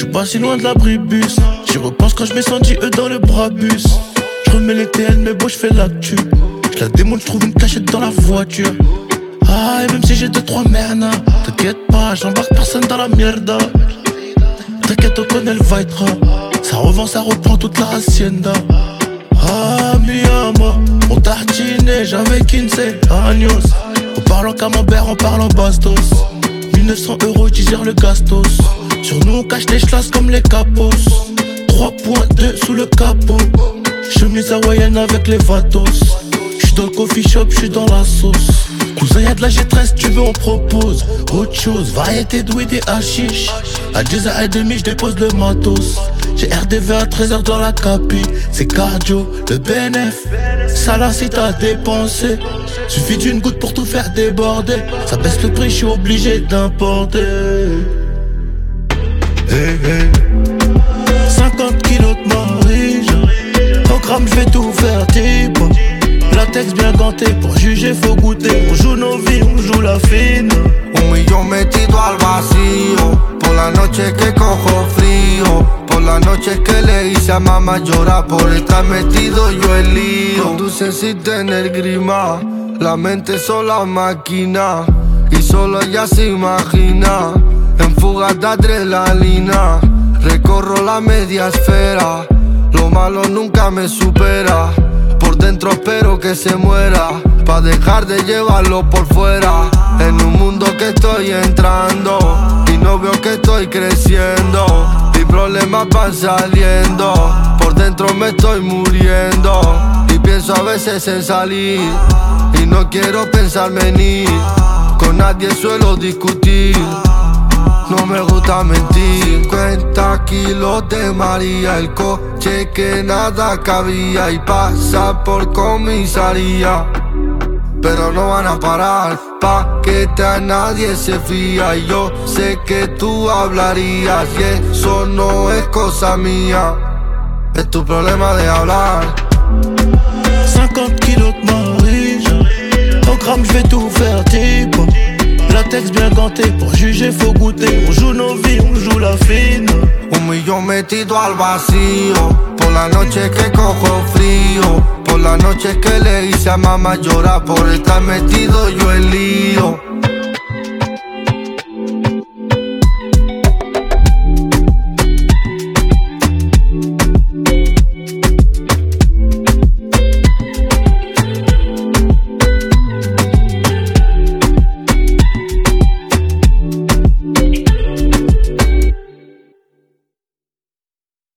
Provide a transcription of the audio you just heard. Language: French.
pas si loin de l'abribus. J'y repense quand je m'ai senti eux dans le Brabus. Je remets les TN mais bon je fais l'actu. Je la démonte, je trouve une cachette dans la voiture. Ah et même si j'ai 2-3 mernas, t'inquiète pas, j'embarque personne dans la mierda. T'inquiète on connaît le Vitra. Ça revend, ça reprend toute la hacienda. Ah mi amor, on tartinait, j'avais 15 años. On parle en camembert, on parle en bastos. 1900 €, tu gères le gastos. Sur nous on cache les chlasses comme les capos. 3.2 sous le capot. Chemise hawaïenne avec les vatos. J'suis dans le coffee shop, j'suis dans la sauce. Cousin y'a de la G13, tu veux on propose. Autre chose, variété de weed et hashish. À 10h30 j'dépose le matos. J'ai RDV à 13h dans la capi. C'est cardio, le BNF. Ça là si t'as dépensé. Suffit d'une goutte pour tout faire déborder. Ça baisse le prix, j'suis obligé d'importer. Hey, hey. 50 kilos de marige. Au gramme j'vais tout faire type. Latex bien ganté, pour juger faut goûter. On joue nos vies, on joue la fine. Un millón metido al vacío. Por la noche que cojo frío. Por la noche que le hice a mamá llorar. Por estar metido yo el lío. Conduce sin tener grima. La mente sola máquina. Y solo ella se imagina. En fugas de adrenalina. Recorro la media esfera. Lo malo nunca me supera. Por dentro espero que se muera, pa' dejar de llevarlo por fuera. En un mundo que estoy entrando y no veo que estoy creciendo. Mis problemas van saliendo, por dentro me estoy muriendo. Y pienso a veces en salir y no quiero pensarme en ir. Con nadie suelo discutir, no me gusta mentir. 50 kilos de María, el coche que nada cabía y pasa por comisaría. Pero no van a parar, pa' que a nadie se fía. Y yo sé que tú hablarías y eso no es cosa mía. Es tu problema de hablar. 50 kilos de marige. Au gramme j'vais tout faire type. Latex bien ganté, pour juger faut goûter. On joue nos vies, on joue la fine. Un millón metido al vacío. Por la noche que cojo frío. Por la noche que le hice a mamá llorar. Por estar metido yo el lío.